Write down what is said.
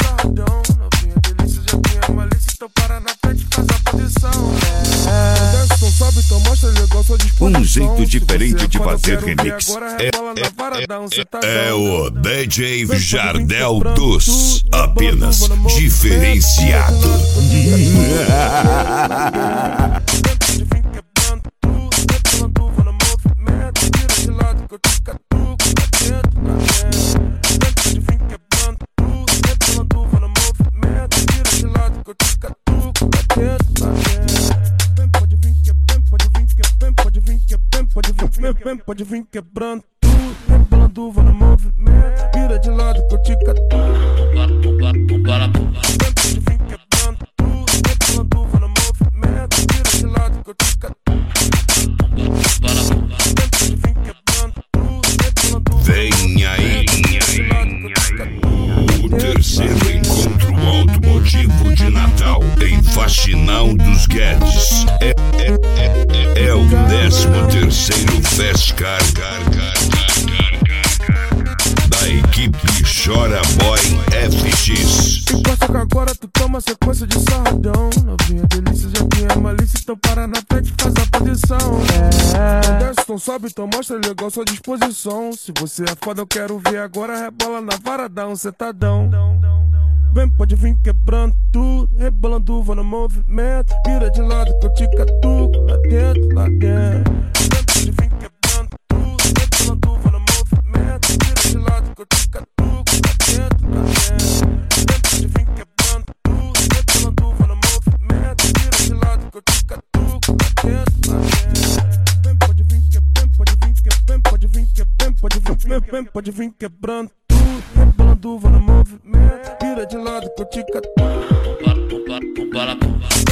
sarradão. Novinha delícia, já tem a malícia, então para na frente, faz a posição. Desce, não sobe, então mostra legal sua disposição. Um jeito diferente de fazer remix. Agora rebola na varadão, cê tá É o DJ Jardel dos apenas diferenciado. Pode vir quebrando tudo, rebolando, vou no movimento. Vira de lado que eu te catuco. Pode vir quebrando tudo, rebolando, vou no movimento. Vira de lado que eu te catuco. Pode vir quebrando tudo, rebolando. Vem aí, o terceiro encontro automotivo de Natal em Faxinal dos Guedes. É o 13º Festcar da equipe Chora Boy FX. Encosta que agora tu toma sequência de sarradão. Novinha delícia, já tem a malícia, então para na frente, faz a posição. Desce, então sobe, então mostra legal sua disposição. Se você é foda, eu quero ver agora, rebola na varadão, cetadão. Vem, pode vir quebrando tudo, rebolando, vou no movimento. Vira de lado que eu te catuco, lá dentro, lá dentro. Vem, pode vir quebrando tudo, rebolando, vou no movimento. Vira de lado que eu te catuco, lá dentro, lá dentro. Vem, pode vir quebrando tudo, rebolando, vou no movimento. Vira de lado que eu te catuco, lá dentro, lá dentro. Vem, pode vir quebrando, pode vir quebrando tudo, rebolando, vou no movimento. Vira de lado que eu te catuco.